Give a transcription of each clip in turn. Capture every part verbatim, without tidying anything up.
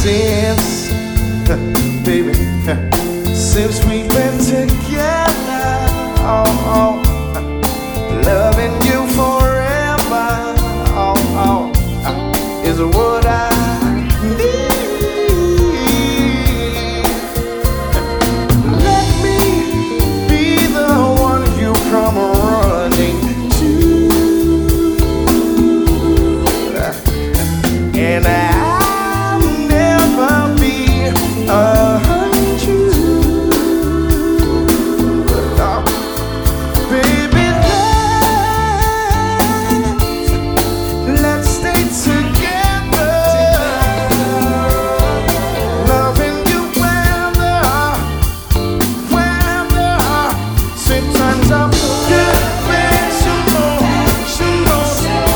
since, baby, since we've been together, oh, oh, loving you forever, oh, oh, is what I need. Let me be the one you come running to, and I'll never be untrue. Oh, baby, let's, let's stay together, loving you whether, whether, sweet times of good, bad, some more, some more.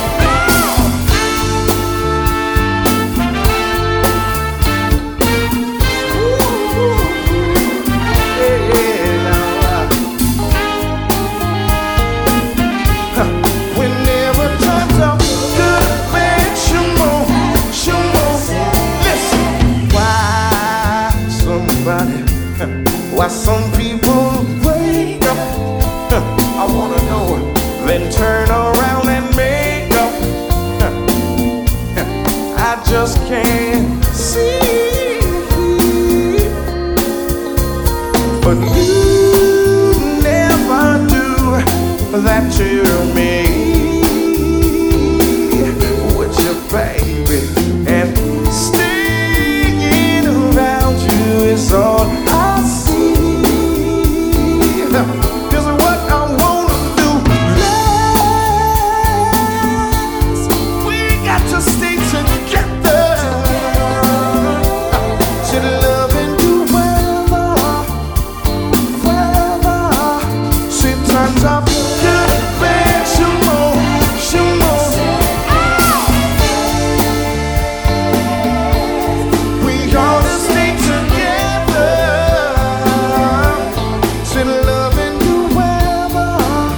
Why some people wake up, I wanna know, then turn around and make up. I just can't see, but you never do that to me with your baby, and staying around you is all I see. This is what I wanna do. Yes, we got to stay together. Should loving you wherever, wherever. Sweet times of good, bad, some more, some more. We ought to stay together. Should loving you wherever,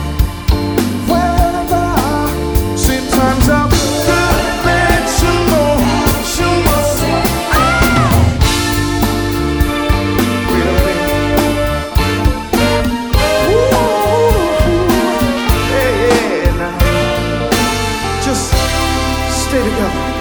wherever. Sweet times of good, bad, some more, some more. Wait a minute. Ooh, yeah, yeah, now. Just stay together.